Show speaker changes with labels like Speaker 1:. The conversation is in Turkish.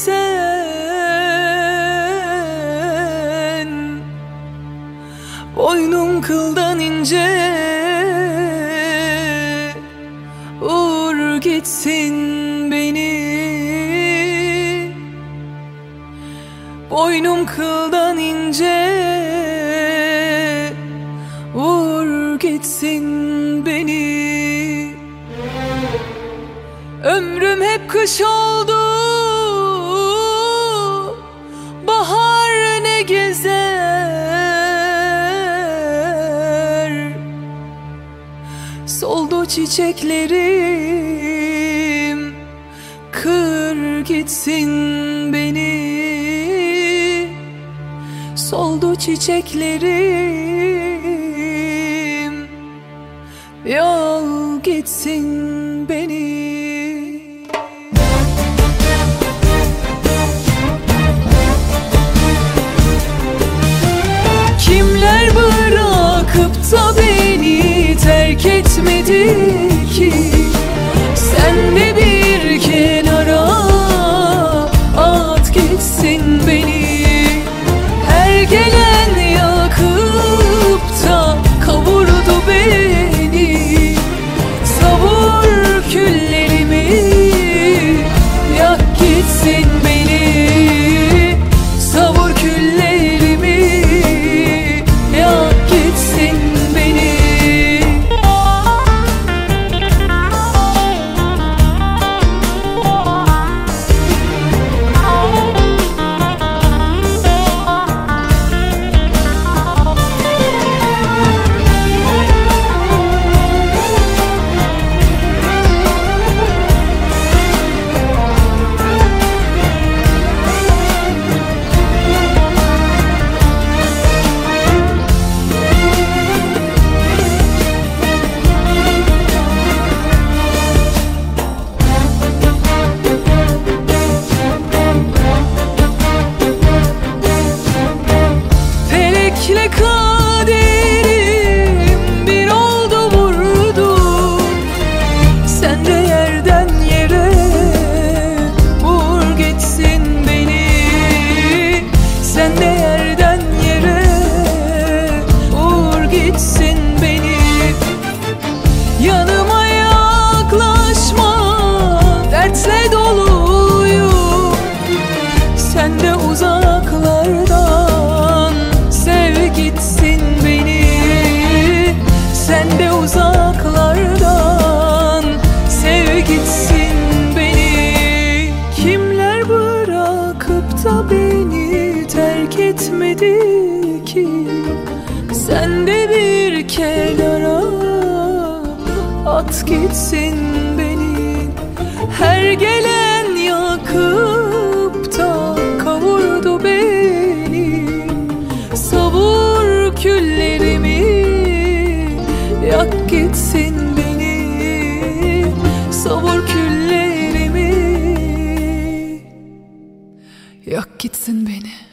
Speaker 1: sen. Boynum kıldan ince, vur gitsin beni. Boynum kıldan ince, vur gitsin beni. Ömrüm hep kış oldu, bahar ne gezer. Soldu çiçeklerim, kır gitsin beni. Soldu çiçeklerim, yol gitsin beni. Kimler bırakıp da beni terk etmedi ki? Sen de bir kenara at gitsin beni. Her gelen yakıp da kavurdu beni. Savur küllerimi, yak gitsin beni. Savur küllerimi, yak gitsin beni. Felekle kaderim bir oldu vurdu. Sen de yerden yere vur gitsin beni. Sen de yerden yere vur gitsin beni. Yanıma yaklaşma, dertle doluyum. Sen de uzaklardan sev gitsin beni. Sen de uzaklardan sev gitsin beni. Kimler bırakıp da beni terk etmedi ki? Sen de bir kenara at gitsin beni. Her gelen yakıp da kavurdu beni. Savur küllerimi, yak gitsin beni. Savur küllerimi, yak gitsin beni.